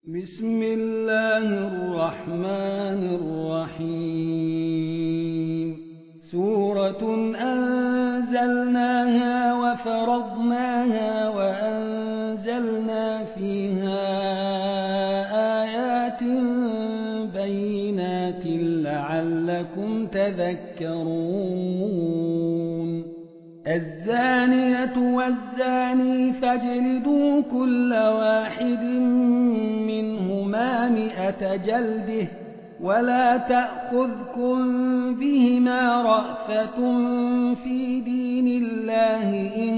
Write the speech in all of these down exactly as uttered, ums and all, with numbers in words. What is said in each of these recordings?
بسم الله الرحمن الرحيم سورة أنزلناها وفرضناها وأنزلنا فيها آيات بينات لعلكم تذكرون الزانية والزاني فاجلدوا كل واحد منهما مئة جلده ولا تأخذكم بهما رأفة في دين الله إن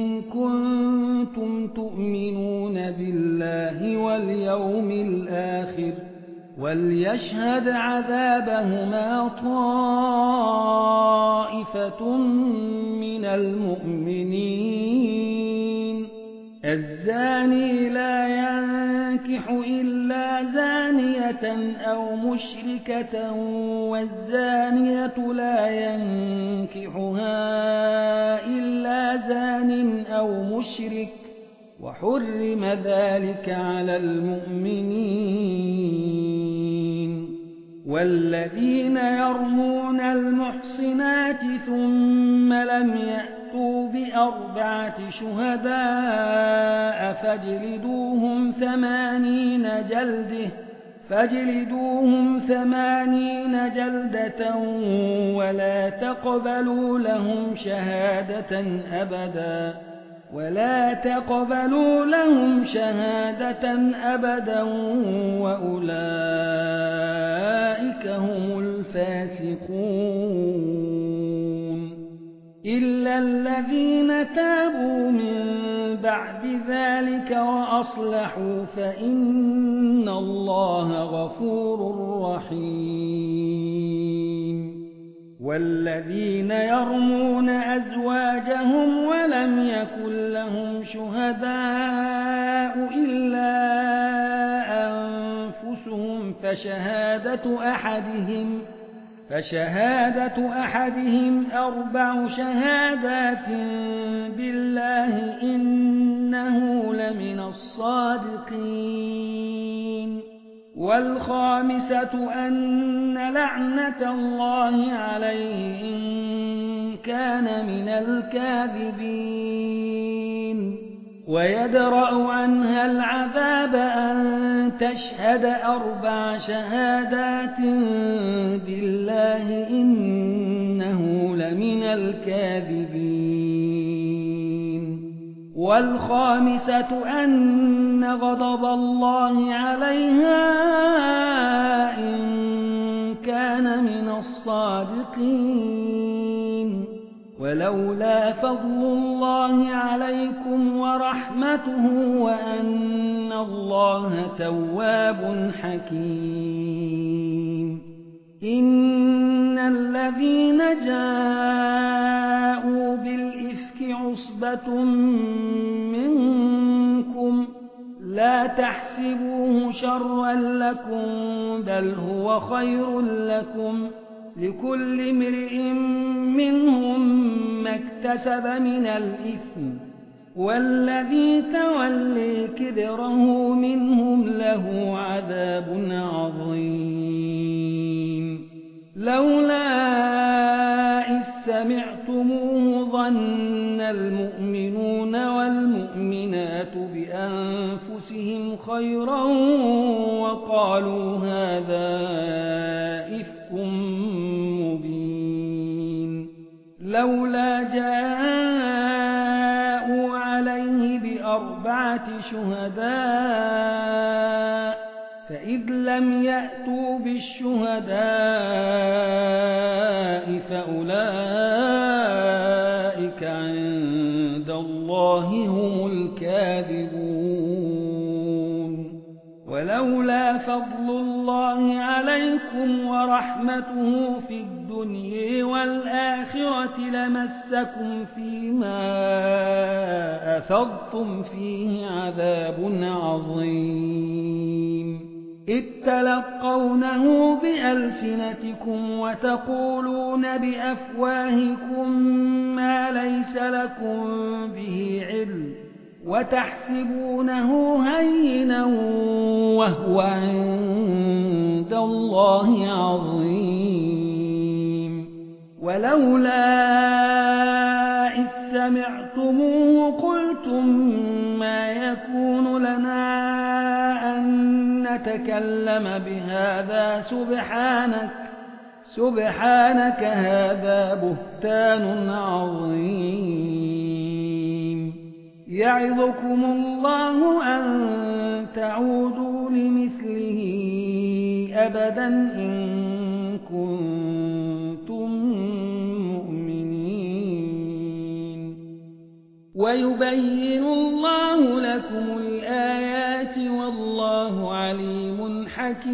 كنتم تؤمنون بالله واليوم الآخر وليشهد عذابهما طائفة من المؤمنين الزاني لا ينكح إلا زانية أو مشركة والزانية لا ينكحها إلا زان أو مشرك وحرم ذلك على المؤمنين والذين يرمون المحصنات ثم لم يأتوا بأربعة شهداء فاجلدوهم ثمانين جلدة فاجلدوهم ثمانين جلدة ولا تقبلوا لهم شهادة أبدا ولا تقبلوا لهم شهادة أبدا وأولئك هم الفاسقون إلا الذين تابوا من بعد ذلك وأصلحوا فإن الله غفور رحيم والذين يرمون أزواجهم ولم يكن لهم شهداء إلا أنفسهم فشهادة أحدهم فشهادة أحدهم أربع شهادات بالله إنه لمن الصادقين والخامسة أن لعنة الله عليه إن كان من الكاذبين ويدرأ عنها العذاب أن تشهد أربع شهادات بالله إنه لمن الكاذبين والخامسة أن غضب الله عليها إن كان من الصادقين ولولا فضل الله عليكم ورحمته وأن الله تواب حكيم إن الذين جاءوا بالإفك عصبة منكم لا تحسبوه شرا لكم بل هو خير لكم لكل امرئ منهم ما اكتسب من الإثم والذي تولي كبره منهم له عذاب عظيم لولا إذ سمعتموه ظن المؤمنون والمؤمنات بأنفسهم خيرا وقالوا هذا إفك مبين لولا جاءوا عليه بأربعة شهداء فإذ لم يأتوا بالشهداء فأولئك عند الله هم الكاذبون ولولا فضل الله عليكم ورحمته في الدنيا والآخرة لمسكم فيما أفضتم فيه عذاب عظيم إذ تلقونه بألسنتكم وتقولون بأفواهكم ما ليس لكم به علم وتحسبونه هينا وهو عند الله عظيم ولولا إذ سمعتموه قلتم ما يكون لنا أن نتكلم بهذا سبحانك سبحانك هذا بهتان عظيم يعظكم الله أن تعودوا لمثله أبدا إن كنتم مؤمنين ويبين الله لكم الآيات والله عليم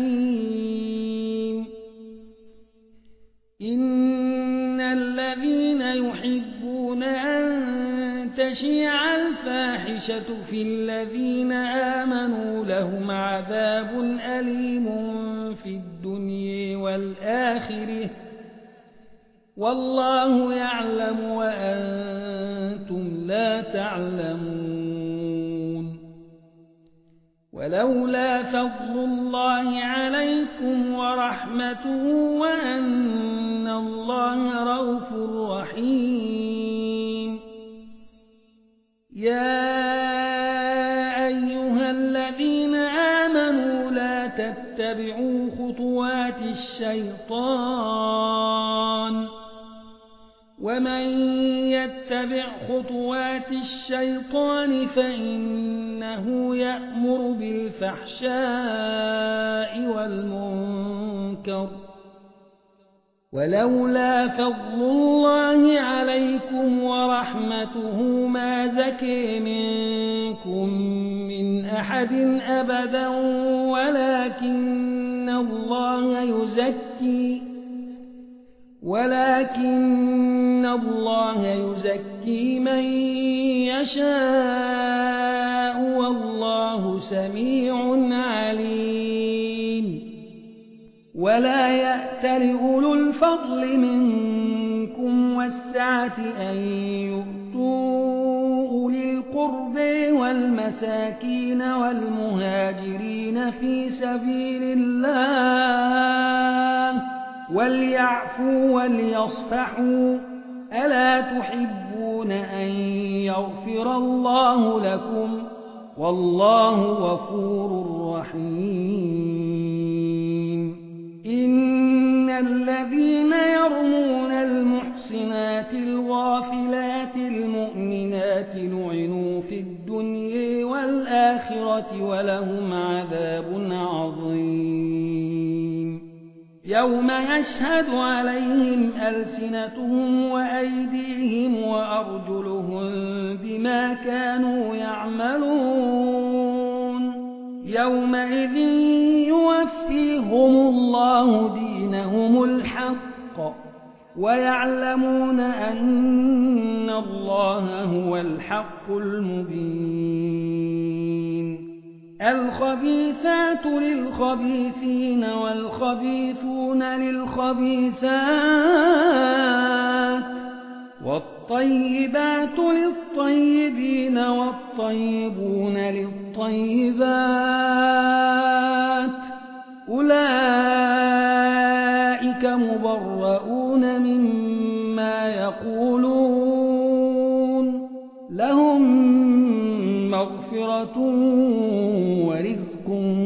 حكيم إن الذين يحبون أن تشيع الفاحشة في الذين آمنوا لهم عذاب أليم في الدنيا والآخرة والله يعلم وأنتم لا تعلمون ولولا فضل الله عليكم ورحمته وأن الله رءوف رحيم يا أيها الذين آمنوا لا تتبعوا خطوات الشيطان ومن يتبع خطوات الشيطان فإنه يأمر بالفحشاء والمنكر ولولا فضل الله عليكم ورحمته ما زكي منكم من أحد أبدا ولكن الله يزكي ولكن الله يزكي من يشاء والله سميع عليم ولا يأتل أولو الفضل منكم والسعة أن يؤتوا أولي القرب والمساكين والمهاجرين في سبيل الله وليعفوا وليصفحوا ألا تحبون أن يغفر الله لكم والله غفور رحيم إن الذين يرمون المحصنات الغافلات المؤمنات لعنوا في الدنيا والآخرة ولهم عذاب عظيم يوم يشهد عليهم ألسنتهم وأيديهم وأرجلهم بما كانوا يعملون يومئذ يوفيهم الله دينهم الحق ويعلمون أن الله هو الحق المبين الخبيثات للخبيثين والخبيثون للخبيثات والطيبات للطيبين والطيبون للطيبات أولئك مبرؤون مما يقولون لهم مغفرة ورزق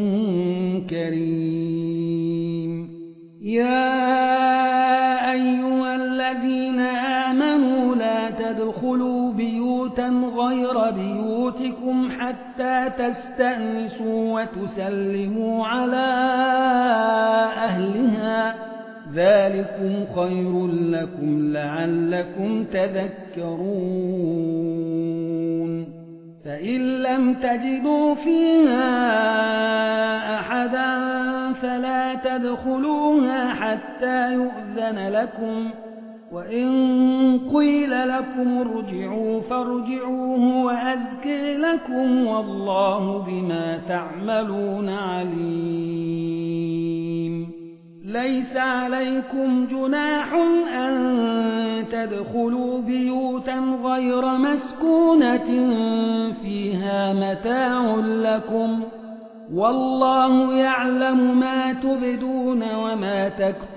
كريم يا أيها الذين آمنوا لا تدخلوا بيوتا غير بيوتكم حتى تستأنسوا وتسلموا على أهلها ذلكم خير لكم لعلكم تذكرون فإن لم تجدوا فيها أحدا فلا تدخلوها حتى يؤذن لكم وإن قيل لكم ارجعوا فارجعوه وأزكي لكم والله بما تعملون عليم ليس عليكم جناح أن تدخلوا بيوتا غير مسكونة فيها متاع لكم والله يعلم ما تبدون وما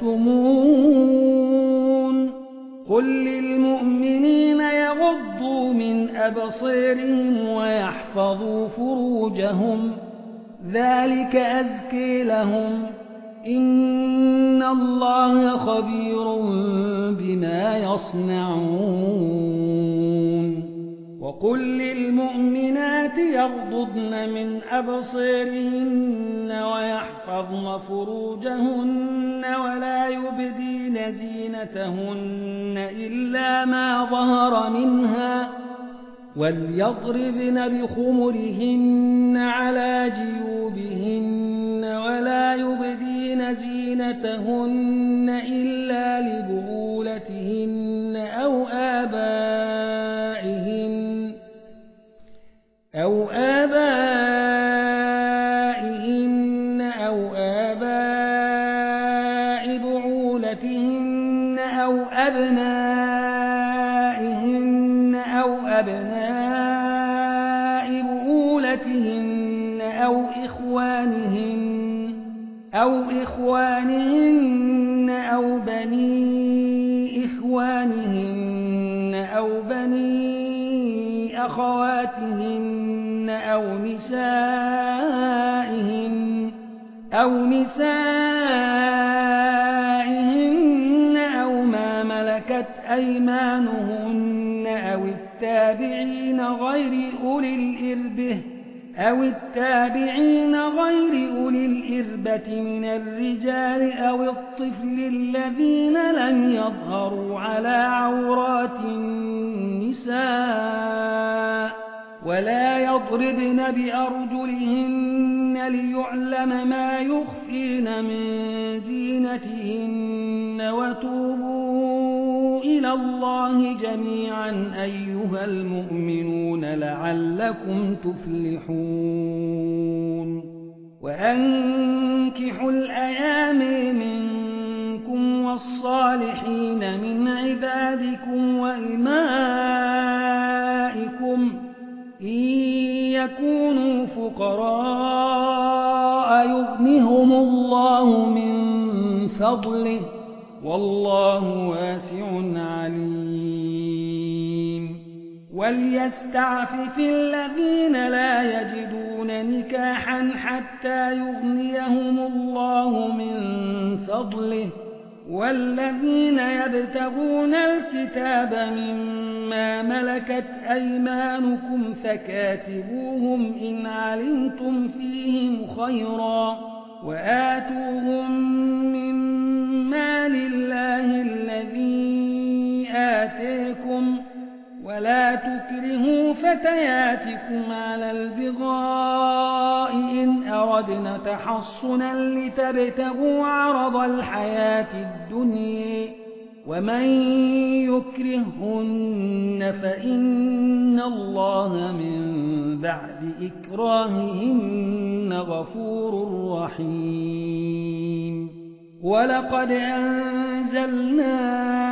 تكتمون قل للمؤمنين يغضوا من أبصارهم ويحفظوا فروجهم ذلك أزكي لهم إن الله خبير بما يصنعون وقل للمؤمنات يغضضن من أبصارهن ويحفظن فروجهن ولا يبدين زينتهن إلا ما ظهر منها وليضربن بخمرهن على جيوبهن ولا يبدين زينتهن إلا لبعولتهن أو آبائهن أو آبائهن أو آباء بعولتهن أو أبنائهن أو أبناء بعولتهن أو إخوانهن أو إخوانهن أو بني إخوانهن أو بني أخواتهن أو نسائهن أو نسائهن أو ما ملكت أيمانهن أو التابعين غير أولي الإربة أو التابعين غير أولي الإربة من الرجال أو الطفل الذين لم يظهروا على عورات النساء ولا يضربن بأرجلهن ليعلم ما يخفين من زينتهن وتوبوا إلى الله جميعا أيها المؤمنون لعلكم تفلحون وأنكحوا الأيام منكم والصالحين من عبادكم وإمائكم إن يكونوا فقراء يغنهم الله من فضله والله واسع عليم وليستعفف الذين لا يجدون نكاحا حتى يغنيهم الله من فضله والذين يبتغون الكتاب مما ملكت أيمانكم فكاتبوهم إن علمتم فيهم خيرا وآتوهم من مال الله الذي آتيكم ولا تكرهوا فتياتكم على البغاء إن أردنا تحصنا لتبتغوا عرض الحياة الدنيا ومن يكرهن فإن الله من بعد إكراههن غفور رحيم ولقد أنزلنا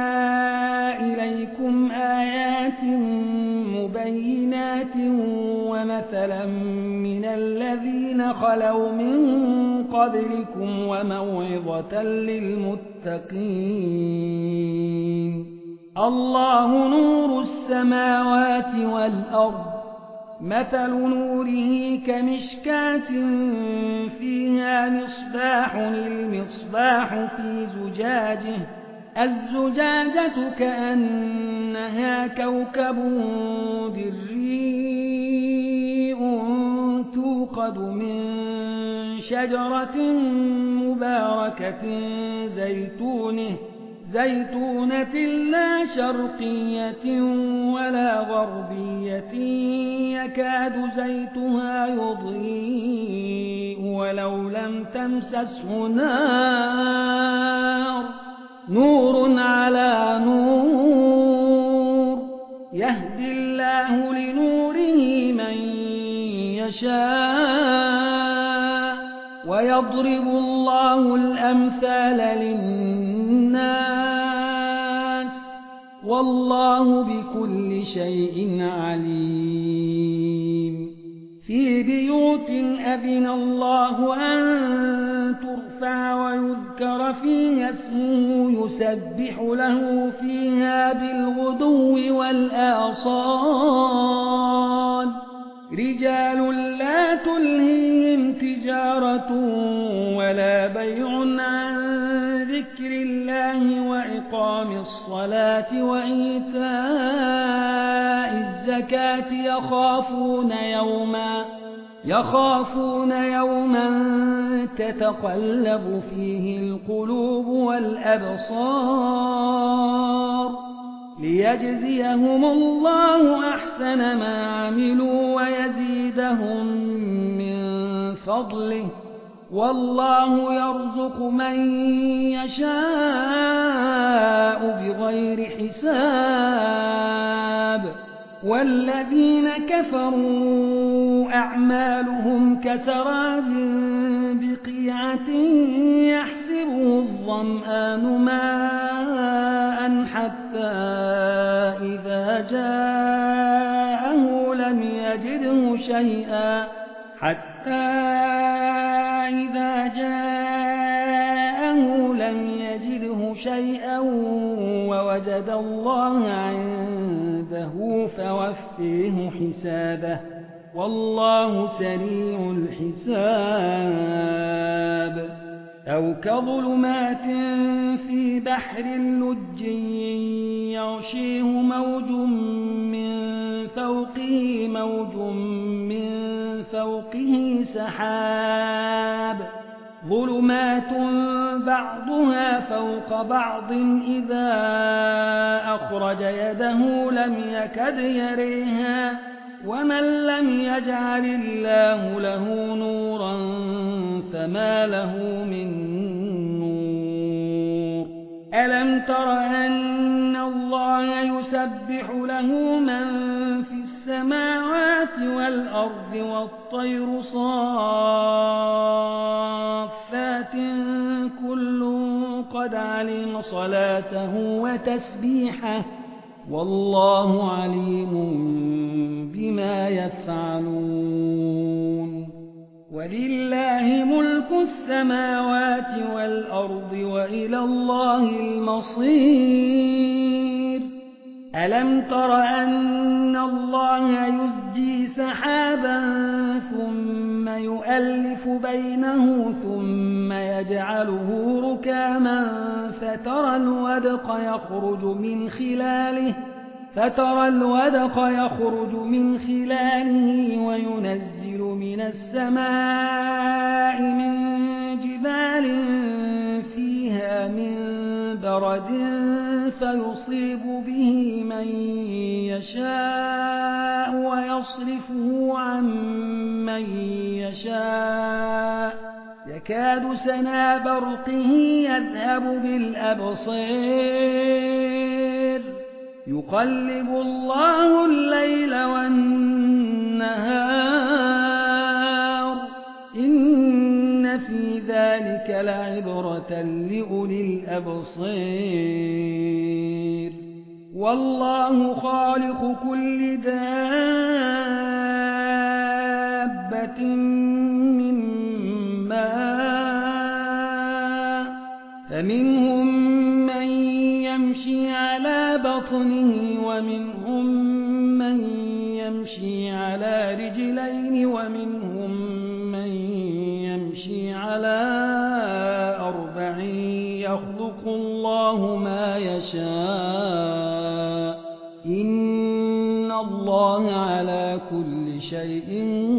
إليكم آيات مبينات ومثلا من الذين خلوا من قبلكم وموعظة للمتقين الله نور السماوات والأرض مثل نوره كمشكاة فيها مصباح المصباح في زجاجه الزجاجة كأنها كوكب دري توقد من شجرة مباركة زيتونه زيتونة لا شرقية ولا غربية يكاد زيتها يضيء ولو لم تمسسه نار نور على نور يهدي الله لنوره من يشاء ويضرب الله الأمثال للناس والله بكل شيء عليم. في بيوت أذن الله أن ترفع ويذكر فيها اسمه يسبح له فيها بالغدو والآصال رجال لا تلهيهم تجارة ولا بيع عن ذكر الله وإقام الصلاة وإيتاء الزكاة يخافون يوما يخافون يوما تتقلب فيه القلوب والأبصار ليجزيهم الله أحسن ما عملوا ويزيدهم من فضله والله يرزق من يشاء بغير حساب. والذين كفروا أعمالهم كسراب بقيعة يحسبه الظمآن ماء حتى إذا جاءه لم يجده شيئا حتى إذا جاءه لم يجده شيئا ووجد الله عنده فوفيه حسابه والله سريع الحساب. أو كظلمات في بحر لج يغشيه موج من فوقه موج من فوقه سحاب ظلمات بعضها فوق بعض إذا أخرج يده لم يكد يريها ومن لم يجعل الله له نورا فما له من نور. ألم تر أن الله يسبح له من في السماوات والأرض والطير صافات كل قد علم صلاته وتسبيحه والله عليم بما يفعلون. ولله ملك السماوات والأرض وإلى الله المصير. ألم تر أن الله يزجي سحابا ثم يؤلف بينه ثم يجعله ركاما فترى الودق يخرج من خلاله فترى الودق يخرج من خلاله وينزل من السماء من جبال فيها من برد فيصيب به من يشاء ويصرفه عن من يشاء يكاد سنا برقه يذهب بالأبصير يقلب الله الليل والنهار إن في ذلك لعبرة لأولي الأبصير. والله خالق كل دابة من ماء فمنهم من يمشي على بطنه ومنهم من يمشي على رجلين ومنهم من يمشي على أربع يخلق الله ما يشاء إن الله على كل شيء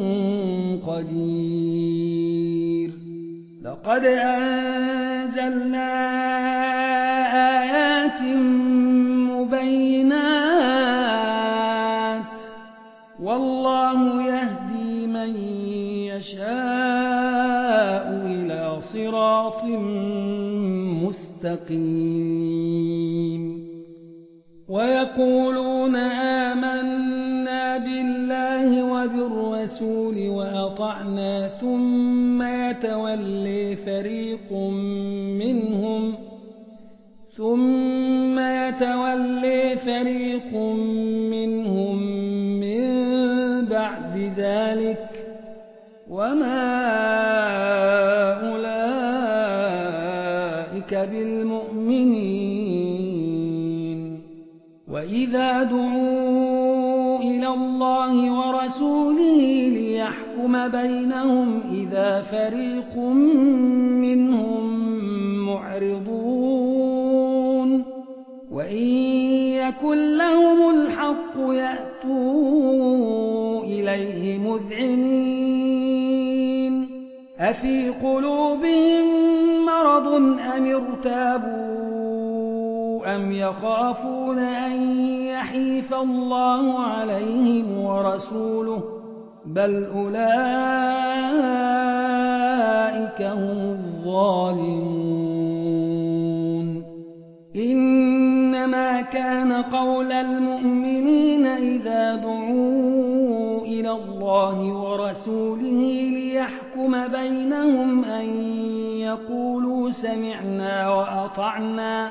قدير. لقد أنزلنا آيات مبينات والله يهدي من يشاء إلى صراط مستقيم. ويقولون آمنا بالله وبالرسول وأطعنا ثم يتولي فريق منهم ثم يتولي يتولي فريق منهم من بعد ذلك وما أولئك بالمؤمنين وإذا دعوا إلى الله ورسوله ليحكم بينهم إذا فريق منهم معرضون وإن يكن لهم الحق يأتوا إليه مذعنين أفي قلوبهم مرض أم ارتابوا أم يخافون أن يحيف الله عليهم ورسوله بل أولئك هم الظالمون إنما كان قول المؤمنين إذا دعوا إلى الله ورسوله ليحكم بينهم أن يقولوا سمعنا وأطعنا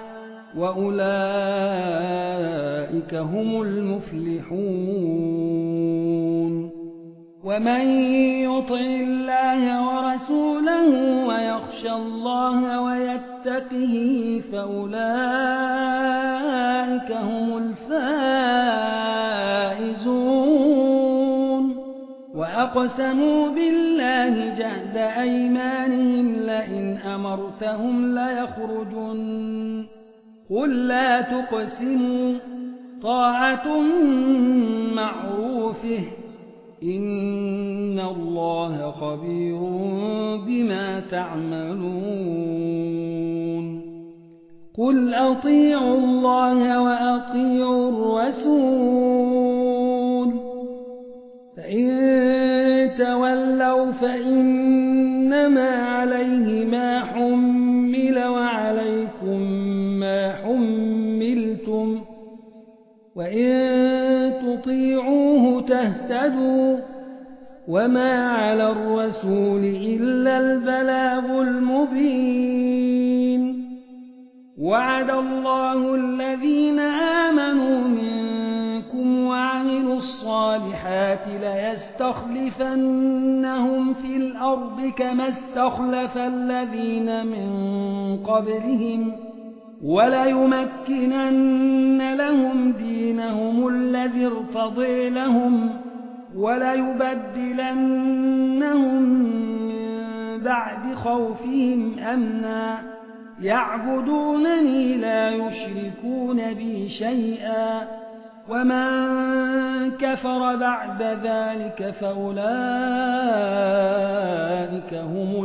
وأولئك هم المفلحون ومن يطع الله ورسوله ويخشى الله ويتقه فأولئك هم الفائزون وأقسموا بالله جهد أيمانهم لئن أمرتهم ليخرجن قل لا تقسموا طاعة معروفه إن الله خبير بما تعملون قل أطيعوا الله وأطيعوا الرسول فإن تولوا فإنما عليه ما حمل وعليكم ما حملتم وإن تطيعوه تهتدوا وما على الرسول إلا البلاغ المبين وعد الله الذين آمنوا منكم وعملوا الصالحات ليستخلفنهم في الأرض كما استخلف الذين من قبلهم وليمكنن لهم دينهم الذي ارتضي لهم وليبدلنهم من بعد خوفهم أمنا يعبدونني لا يشركون بي شيئا ومن كفر بعد ذلك فأولئك هم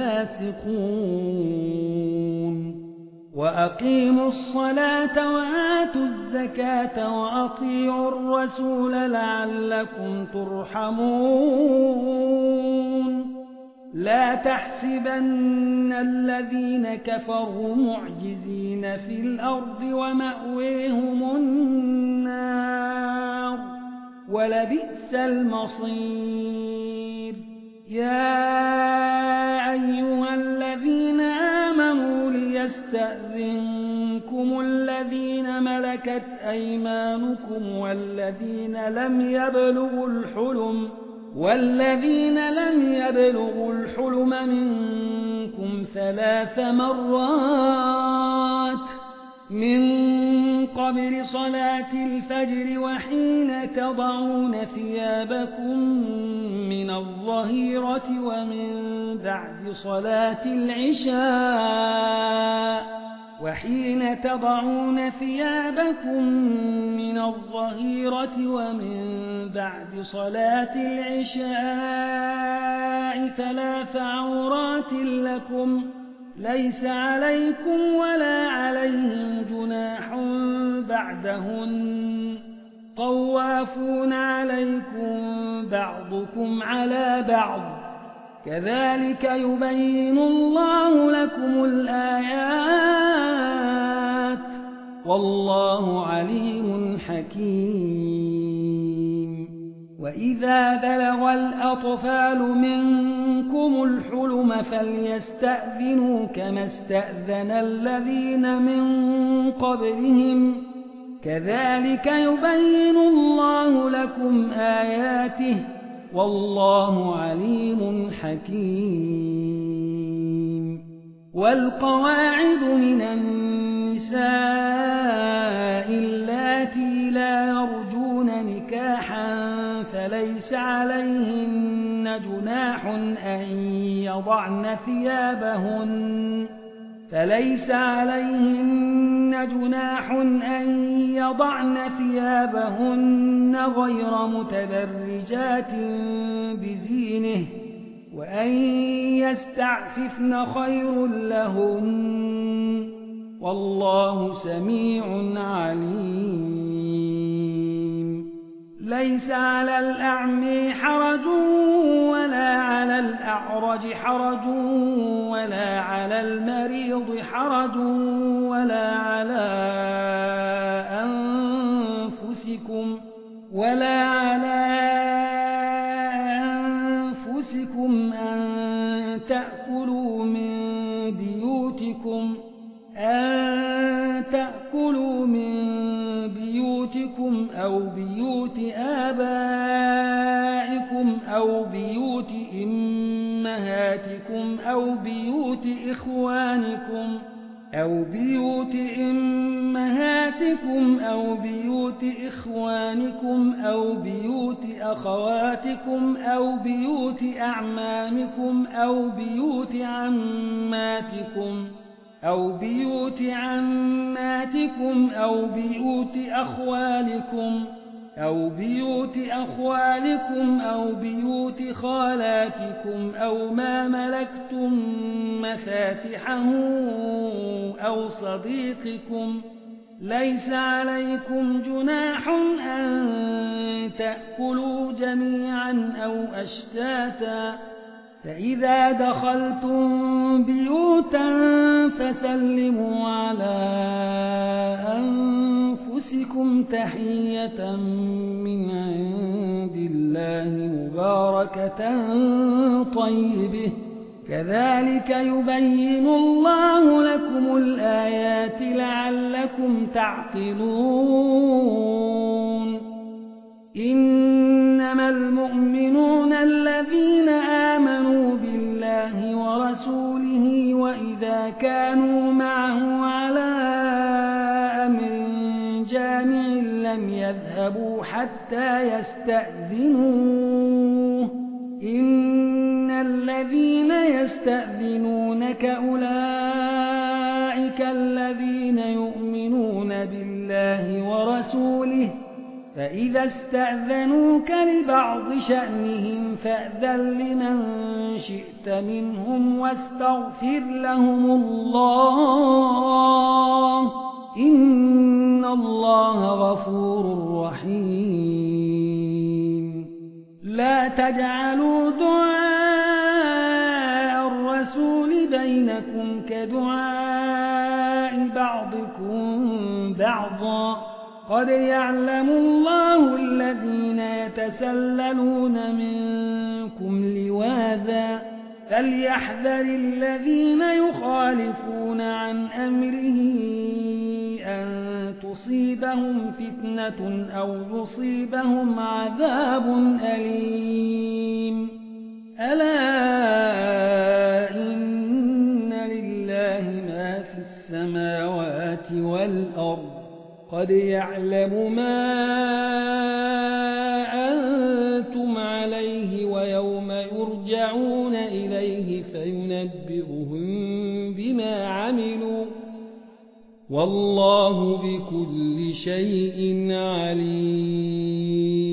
الفاسقون وأقيموا الصلاة وآتوا الزكاة وأطيعوا الرسول لعلكم ترحمون لا تحسبن الذين كفروا معجزين في الأرض ومأويهم النار ولبئس المصير يا أيها الذين آمنوا ليستأذنكم الذين ملكت أيمانكم والذين لم يبلغوا الحلم والذين لم يبلغوا الحلم منكم ثلاث مرات من قبل صلاة الفجر وحين تضعون ثيابكم من الظهيرة ومن بعد صلاة العشاء وحين تضعون ثيابكم من الظهيرة ومن بعد صلاة العشاء ثلاث عورات لكم ليس عليكم ولا عليهم جناح بعدهن طوافون عليكم بعضكم على بعض كذلك يبين الله لكم الآيات والله عليم حكيم وإذا بلغ الأطفال منكم الحلم فليستأذنوا كما استأذن الذين من قبلهم كذلك يبين الله لكم آياته والله عليم حكيم والقواعد من النساء اللاتي لا يرجون نكاحا فليس عليهن جناح أن يضعن ثيابهن فليس عليهن جناح أن يضعن ثيابهن غير متبرجات بزينه وأن يستعففن خير لهن والله سميع عليم ليس على الأعمى حرج ولا على الأعرج حرج ولا على المريض حرج ولا على أنفسكم ولا على أنفسكم أن تأكلوا من بيوتكم أن تأكلوا من بيوتكم أو بيوت آبائكم أو بيوت أمهاتكم أو بيوت إخوانكم أو بيوت أمهاتكم أو بيوت إخوانكم أو بيوت أخواتكم أو بيوت أعمامكم أو بيوت عماتكم أو بيوت عماتكم أو بيوت أخوالكم أو بيوت أخوالكم أو بيوت خالاتكم أو ما ملكتم مفاتحه أو صديقكم ليس عليكم جناح أن تأكلوا جميعا أو أشتاتا فإذا دخلتم بيوتا فسلموا على أنفسكم تحية من عند الله مباركة طيبة كذلك يبين الله لكم الآيات لعلكم تعقلون إنما المؤمنون الذين آمنوا بالله ورسوله وإذا كانوا معه على أمر جامع لم يذهبوا حتى يستأذنوه إن الذين يستأذنونك أولئك الذين يؤمنون بالله ورسوله فإذا استأذنوك لبعض شأنهم فأذن لمن شئت منهم واستغفر لهم الله إن الله غفور رحيم لا تجعلوا دعاء الرسول بينكم كدعاء بعضكم بعضا قد يعلم الله الذين يتسللون منكم لواذا فليحذر الذين يخالفون عن أمره أن تصيبهم فتنة أو يصيبهم عذاب أليم ألا إن لله ما في السماوات والأرض قد يعلم ما أنتم عليه ويوم يرجعون إليه فينبئهم بما عملوا والله بكل شيء عليم